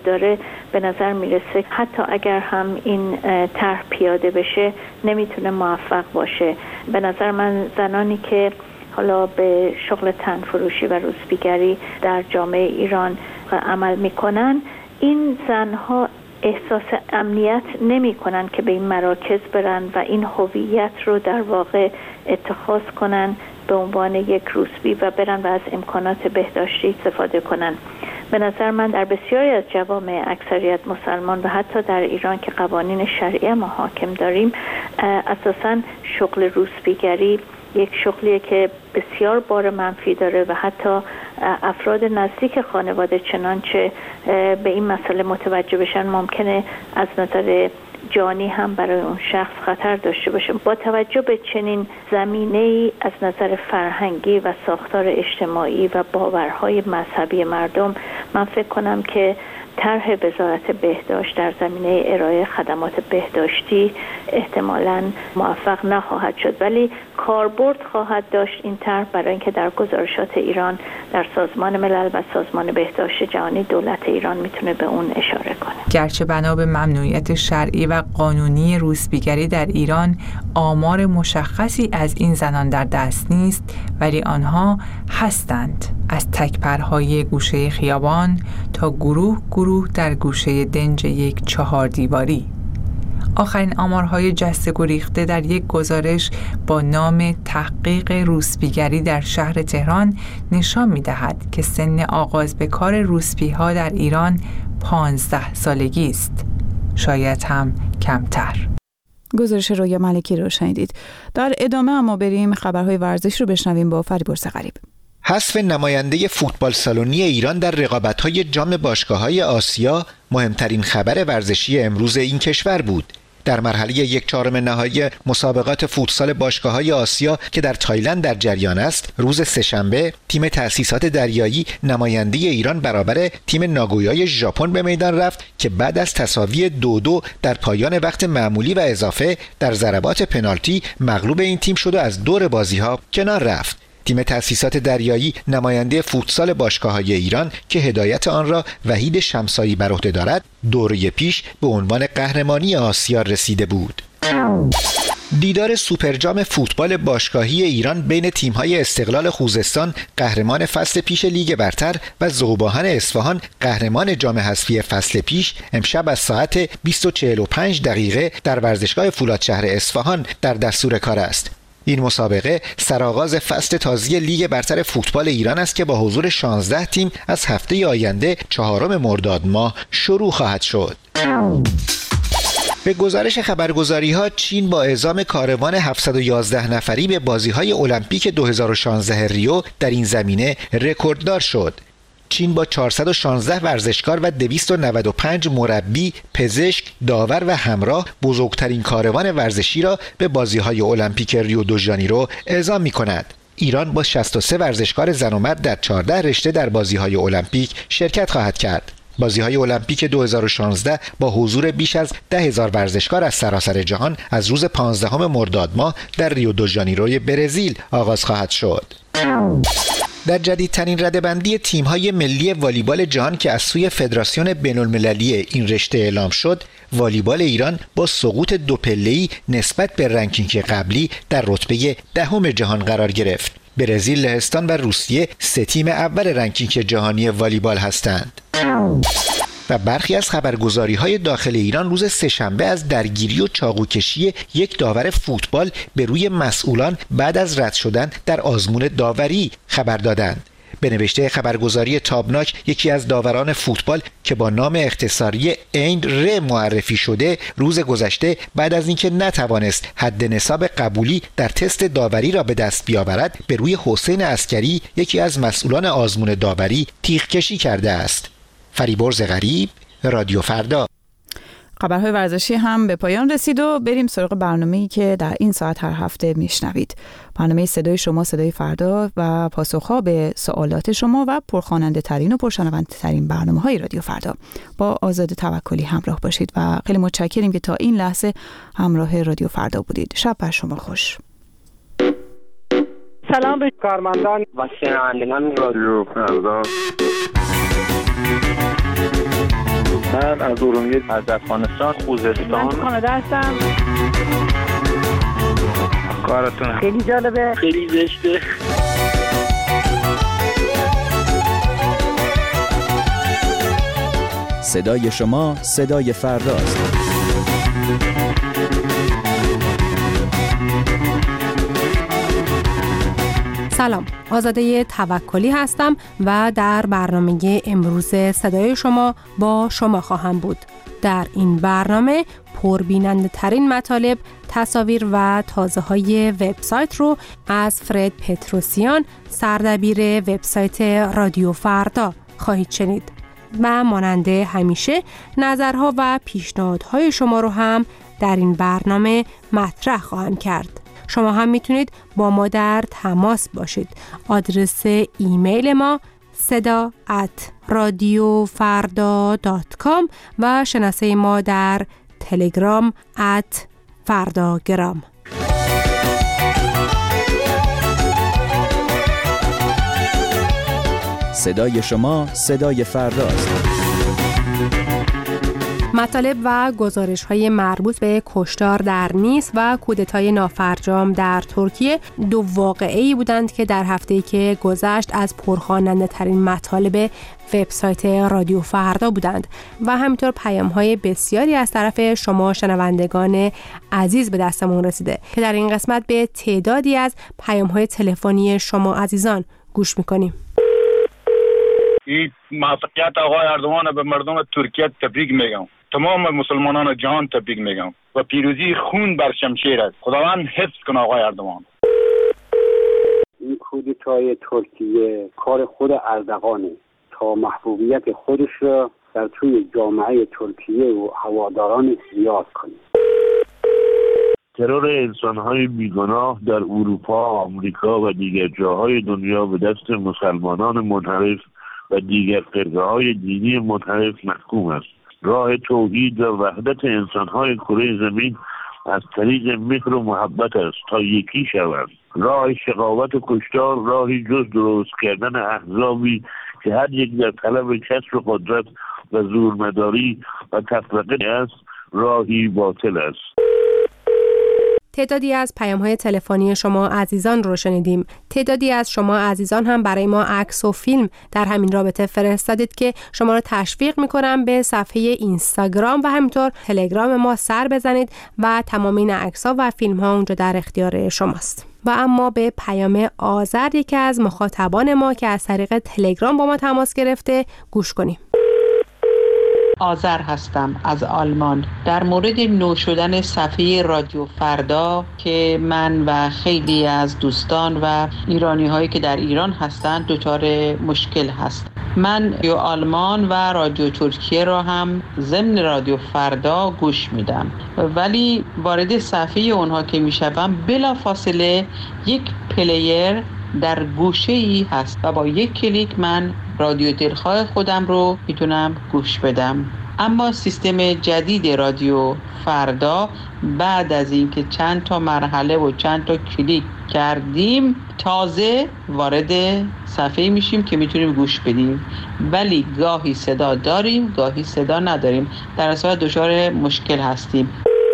داره، به نظر میرسه حتی اگر هم این طرح پیاده بشه نمیتونه موفق باشه. به نظر من زنانی که حالا به شغل تنفروشی و روسپیگری در جامعه ایران عمل میکنن، این زنها احساس امنیت نمی کنن که به این مراکز برن و این هویت رو در واقع اتخاذ کنن به عنوان یک روسپی و برن و از امکانات بهداشتی استفاده کنن. به نظر من در بسیاری از جوامع اکثریت مسلمان و حتی در ایران که قوانین شرعی ما حاکم داریم، اساساً شغل روسپیگری یک شغلیه که بسیار بار منفی داره و حتی افراد نزدیک خانواده چنانچه به این مسئله متوجه بشن ممکنه از نظر جانی هم برای اون شخص خطر داشته باشه. با توجه به چنین زمینه‌ای از نظر فرهنگی و ساختار اجتماعی و باورهای مذهبی مردم، من فکر کنم که طرح وزارت بهداشت در زمینه ارائه خدمات بهداشتی احتمالاً موفق نخواهد شد، ولی کاربرد خواهد داشت این طرح برای اینکه در گزارشات ایران در سازمان ملل و سازمان بهداشت جهانی دولت ایران میتونه به اون اشاره کنه. گرچه بنا به ممنوعیت شرعی و قانونی روسپیگری در ایران آمار مشخصی از این زنان در دست نیست، ولی آنها هستند، از تک‌پرهای گوشه خیابان تا گروه در گوشه دنج یک 4 دیواری. آخرین آمارهای جسته گریخته در یک گزارش با نام تحقیق روسپیگری در شهر تهران نشان می‌دهد که سن آغاز به کار روسپی‌ها در ایران 15 سالگی است، شاید هم کمتر. گزارش رویا ملکی رو شنیدید. در ادامه اما بریم خبرهای ورزش رو بشنویم با فریبرز غریب. حذف نماینده فوتبال سالنی ایران در رقابت‌های جام باشگاه‌های آسیا مهمترین خبر ورزشی امروز این کشور بود. در مرحله 1/4 نهایی مسابقات فوتسال باشگاه‌های آسیا که در تایلند در جریان است، روز سه‌شنبه تیم تأسیسات دریایی نماینده ایران برابر تیم ناگویای ژاپن به میدان رفت که بعد از تساوی 2-2 در پایان وقت معمولی و اضافه در ضربات پنالتی مغلوب این تیم شد و از دور بازی‌ها کنار رفت. تیم تأسیسات دریایی نماینده فوتسال باشگاه‌های ایران که هدایت آن را وحید شمسایی بر عهده دارد، دوره پیش به عنوان قهرمانی آسیا رسیده بود. دیدار سوپرجام فوتبال باشگاهی ایران بین تیم‌های استقلال خوزستان قهرمان فصل پیش لیگ برتر و ذوب‌آهن اصفهان قهرمان جام حذفی فصل پیش امشب از ساعت 20:45 در ورزشگاه فولادشهر اصفهان در دستور کار است. این مسابقه سرآغاز فصل تازه لیگ برتر فوتبال ایران است که با حضور 16 تیم از هفته آینده 4 مرداد ماه شروع خواهد شد. به گزارش خبرگزاری‌ها، چین با اعزام کاروان 711 نفری به بازی‌های المپیک 2016 ریو در این زمینه رکورددار شد. چین با 416 ورزشکار و 295 مربی، پزشک، داور و همراه بزرگترین کاروان ورزشی را به بازی‌های المپیک ریو دو ژانیرو اعزام می‌کند. ایران با 63 ورزشکار زن و مرد در 14 رشته در بازی‌های المپیک شرکت خواهد کرد. بازی‌های المپیک 2016 با حضور بیش از 10,000 ورزشکار از سراسر جهان از روز 15 مرداد ماه در ریو دو ژانیروی برزیل آغاز خواهد شد. در جدیدترین رده‌بندی تیم‌های ملی والیبال جهان که از سوی فدراسیون بین‌المللی این رشته اعلام شد، والیبال ایران با سقوط 2 پله‌ای نسبت به رنکینگ قبلی در رتبه 10 جهان قرار گرفت. برزیل، لهستان و روسیه 3 تیم اول رنکینگ جهانی والیبال هستند. و برخی از خبرگزاری‌های داخل ایران روز سه‌شنبه از درگیری و چاقوکشی یک داور فوتبال به روی مسئولان بعد از رد شدن در آزمون داوری خبر دادند. به نوشته خبرگزاری تابناک، یکی از داوران فوتبال که با نام اختصاری ایند ر معرفی شده، روز گذشته بعد از اینکه نتوانست حد نصاب قبولی در تست داوری را به دست بیاورد، به روی حسین عسکری، یکی از مسئولان آزمون داوری، تیغ کشی کرده است. فریبرز غریب، رادیو فردا. خبرهای ورزشی هم به پایان رسید و بریم سراغ برنامه‌ای که در این ساعت هر هفته میشنوید. برنامه صدای شما، صدای فردا و پاسخها به سوالات شما و پرخواننده ترین و پرشنونده ترین برنامه‌های رادیو فردا. با آزاد توکلی همراه باشید و خیلی متشکریم که تا این لحظه همراه رادیو فردا بودید. شب بر شما خوش. سلام به کارمندان و شنوندگان رادیو فردا. من از ارومیه، از افغانستان، خوزستان. من تو کانادا هستم. کارتون خیلی جالبه، خیلی زشته. صدای شما صدای فرداست. سلام، آزاده توکلی هستم و در برنامه امروز صدای شما با شما خواهم بود. در این برنامه پربیننده ترین مطالب، تصاویر و تازه های وبسایت رو از فرد پتروسیان، سردبیر وبسایت رادیو فردا خواهید شنید و ماننده همیشه نظرها و پیشنهادهای شما رو هم در این برنامه مطرح خواهم کرد. شما هم میتونید با ما در تماس باشید. آدرس ایمیل ما seda@radiofarda.com و شناسه ما در تلگرام @fardagram. صدای شما صدای فرداست. مطالب و گزارش‌های مربوط به کشتار در نیس و کودتای نافرجام در ترکیه دو واقعه‌ای بودند که در هفته‌ای که گذشت از پرخواننده ترین مطالب وبسایت رادیو فردا بودند و همینطور پیام‌های بسیاری از طرف شما شنوندگان عزیز به دستمون رسیده که در این قسمت به تعدادی از پیام‌های تلفنی شما عزیزان گوش می‌کنیم. این موفقیت آقای اردوان به مردم ترکیه تبریک میگم. تمام مسلمانان جهان تبریک میگم و پیروزی خون بر شمشیر است. خداوند حفظ کنه آقای اردوان. این کودتای ترکیه کار خود اردوانه تا محبوبیت خودش را در توی جامعه ترکیه و هواداران زیاد کنه. ترور انسان‌های بیگناه در اروپا، آمریکا و دیگر جاهای دنیا به دست مسلمانان منحرف و دیگر فرقه‌های دینی منحرف محکوم است. راه توحید و وحدت انسان‌های کره زمین از طریق مهر و محبت است تا یکی شوند. راه شقاوت و کشتار راهی جز درست کردن احزابی که هر یک در طلب کسب قدرت و زورمداری و تفرقه است، راهی باطل است. تعدادی از پیام‌های تلفنی شما عزیزان رو شنیدیم. تعدادی از شما عزیزان هم برای ما عکس و فیلم در همین رابطه فرستادید که شما رو تشویق می‌کنم به صفحه اینستاگرام و همینطور تلگرام ما سر بزنید و تمام این عکس‌ها و فیلم‌ها اونجا در اختیار شماست. و اما به پیام آذر، یکی از مخاطبان ما که از طریق تلگرام با ما تماس گرفته، گوش کنیم. آذر هستم از آلمان. در مورد نو شدن صفحه رادیو فردا که من و خیلی از دوستان و ایرانی هایی که در ایران هستند دچار مشکل هست. من رادیو آلمان و رادیو ترکیه را هم ضمن رادیو فردا گوش میدم، ولی وارد صفحه اونها که میشوم بلافاصله یک پلیر در گوشه‌ای هست و با یک کلیک من رادیو دلخواه خودم رو میتونم گوش بدم. اما سیستم جدید رادیو فردا بعد از اینکه چند تا مرحله و چند تا کلیک کردیم تازه وارد صفحه میشیم که میتونیم گوش بدیم، ولی گاهی صدا داریم گاهی صدا نداریم، در اصل دچار مشکل هستیم.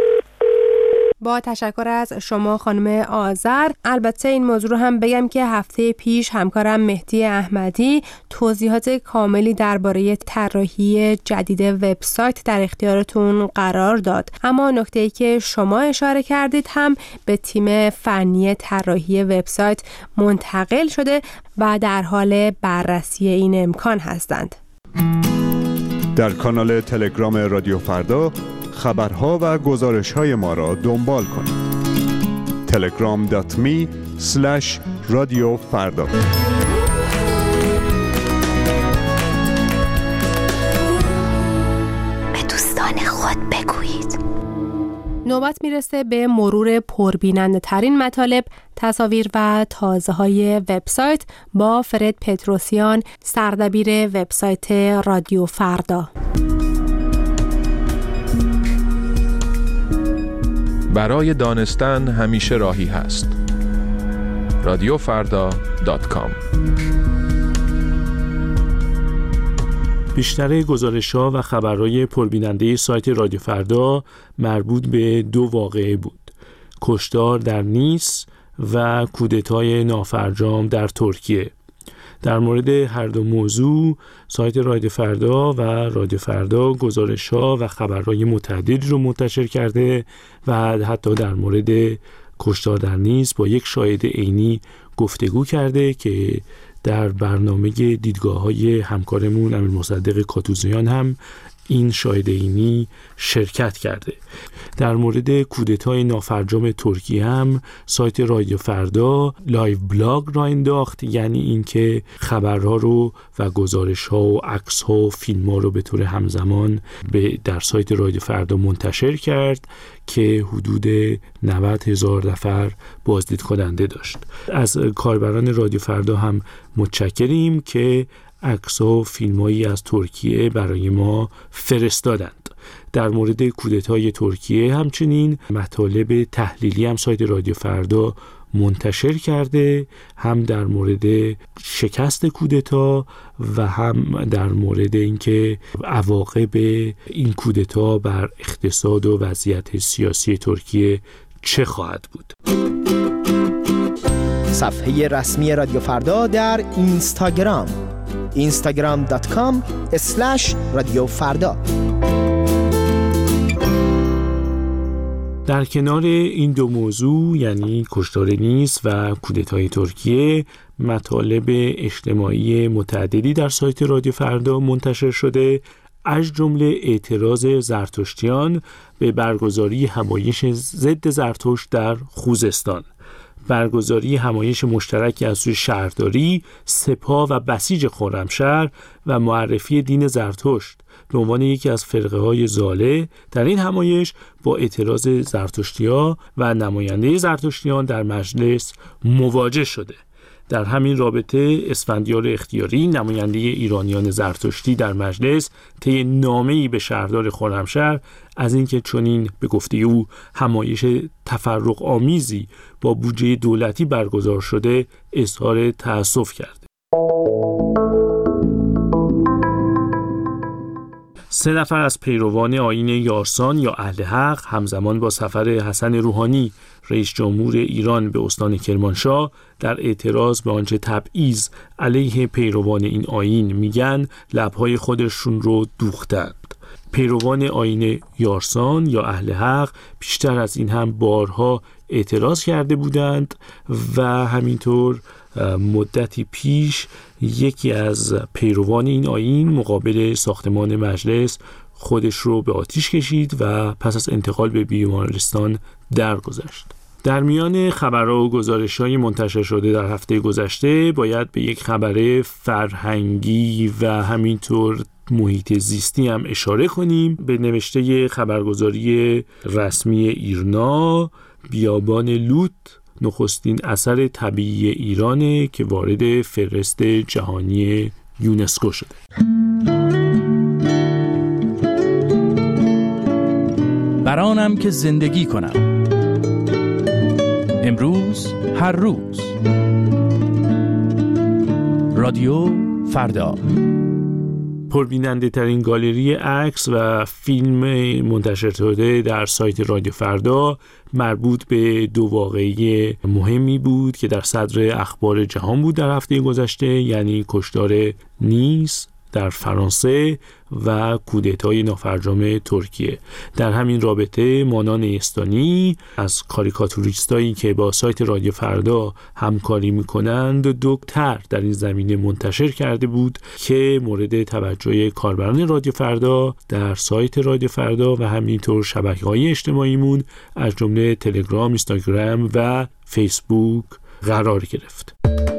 با تشکر از شما خانم آذر. البته این موضوع رو هم بگم که هفته پیش همکارم مهدی احمدی توضیحات کاملی درباره طراحی جدید وبسایت در اختیارتون قرار داد، اما نکته‌ای که شما اشاره کردید هم به تیم فنی طراحی وبسایت منتقل شده و در حال بررسی این امکان هستند. در کانال تلگرام رادیو فردا خبرها و گزارش‌های ما را دنبال کنید. telegram.me/radiofarda. به دوستان خود بگویید. نوبت میرسه به مرور پربیننده ترین مطالب، تصاویر و تازه های وبسایت با فرد پتروسیان، سردبیر وبسایت رادیو فردا. برای دانستن همیشه راهی هست. radiofarda.com بیشتر گزارش‌ها و خبرهای پربیننده سایت رادیو فردا مربوط به 2 واقعه بود: کشتار در نیس و کودتای نافرجام در ترکیه. در مورد هر دو موضوع سایت رادیو فردا و رادیو فردا گزارش‌ها و خبرهای متعددی رو منتشر کرده و حتی در مورد کشتار در نیس با یک شاهد عینی گفتگو کرده که در برنامه دیدگاه‌های همکارمون امیر مصدق کاتوزیان هم این شاهد عینی شرکت کرده. در مورد کودتای نافرجام ترکیه هم سایت رادیو فردا لایو بلاگ را انداخت، یعنی اینکه خبرها رو و گزارش‌ها و عکس‌ها و فیلم‌ها رو به طور همزمان در سایت رادیو فردا منتشر کرد که حدود 90,000 نفر بازدید کننده داشت. از کاربران رادیو فردا هم متشکریم که عکس‌ها و فیلم‌هایی از ترکیه برای ما فرستادند. در مورد کودتای ترکیه همچنین مطالب تحلیلی هم سایت رادیو فردا منتشر کرده، هم در مورد شکست کودتا و هم در مورد اینکه عواقب این کودتا بر اقتصاد و وضعیت سیاسی ترکیه چه خواهد بود. صفحه رسمی رادیو فردا در اینستاگرام instagram.com/رادیو فردا. در کنار این 2 موضوع یعنی کشتار نیس و کودتای ترکیه، مطالب اجتماعی متعددی در سایت رادیو فردا منتشر شده، از جمله اعتراض زرتشتیان به برگزاری همایش ضد زرتشت در خوزستان، برگزاری همایش مشترکی از سوی شهرداری، سپاه و بسیج خرمشهر و معرفی دین زرتشت به عنوان یکی از فرقه‌های ضاله در این همایش با اعتراض زرتشتی‌ها و نماینده زرتشتیان در مجلس مواجه شده. در همین رابطه اسفندیار اختیاری نماینده ایرانیان زرتشتی در مجلس طی نامه‌ای به شهردار خرمشهر از اینکه چنین به گفته او همایش تفرق آمیزی با بودجه دولتی برگزار شده اظهار تأسف کرده. 3 نفر از پیروان آیین یارسان یا اهل حق همزمان با سفر حسن روحانی رئیس جمهور ایران به استان کرمانشاه در اعتراض به آنچه تبعیض علیه پیروان این آیین میگن لبهای خودشون رو دوختند. پیروان آیین یارسان یا اهل حق بیشتر از این هم بارها اعتراض کرده بودند و همینطور مدتی پیش یکی از پیروان این آیین مقابل ساختمان مجلس خودش رو به آتش کشید و پس از انتقال به بیمارستان درگذشت. در میان خبرها و گزارش‌های منتشر شده در هفته گذشته باید به یک خبر فرهنگی و همینطور محیط زیستی هم اشاره کنیم. به نوشته خبرگزاری رسمی ایرنا، بیابان لوت نخستین اثر طبیعی ایرانه که وارد فهرست جهانی یونسکو شده. برانم که زندگی کنم، امروز هر روز. رادیو فردا. پربیننده ترین گالری عکس و فیلم منتشر شده در سایت رادیو فردا مربوط به 2 واقعه مهمی بود که در صدر اخبار جهان بود در هفته گذشته، یعنی کشتار نیس در فرانسه و کودتای نافرجام ترکیه. در همین رابطه مانان استانی از کاریکاتوریستایی که با سایت رادیو فردا همکاری میکنند 2 طرح در این زمینه منتشر کرده بود که مورد توجه کاربران رادیو فردا در سایت رادیو فردا و همینطور شبکه‌های اجتماعیمون از جمله تلگرام، اینستاگرام و فیسبوک قرار گرفت.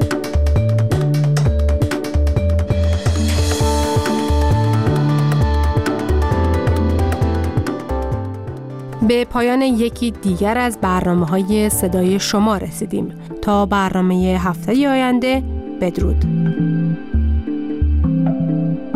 به پایان یکی دیگر از برنامه‌های صدای شما رسیدیم. تا برنامه هفته آینده، بدرود.